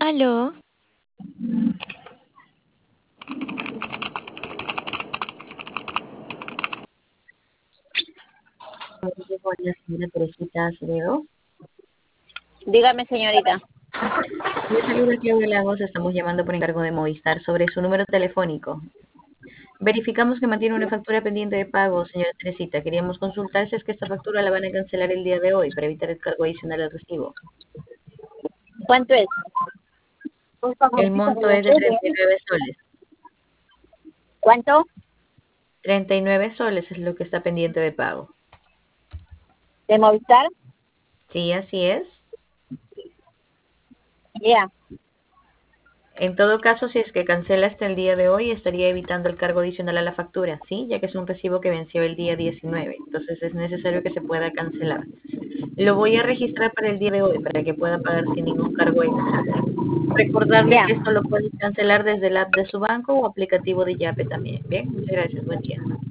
Aló, Con la señora Teresita Acevedo. Dígame, señorita. Le saluda Claudia Lagos, estamos llamando por encargo de Movistar sobre su número telefónico. Verificamos que mantiene una factura pendiente de pago, señora Teresita. Queríamos consultar si es que esta factura la van a cancelar el día de hoy para evitar el cargo adicional al recibo. ¿Cuánto es? El monto es de 39 soles. ¿Cuánto? 39 soles es lo que está pendiente de pago. ¿De Movistar? Sí, así es. Ya. En todo caso, si es que cancela hasta el día de hoy, estaría evitando el cargo adicional a la factura, ¿sí? Ya que es un recibo que venció el día 19. Entonces es necesario que se pueda cancelar. Lo voy a registrar para el día de hoy, para que pueda pagar sin ningún cargo extra. Recordarle Ya. que esto lo puede cancelar desde el app de su banco o aplicativo de Yape también. Bien, muchas gracias. Buen día.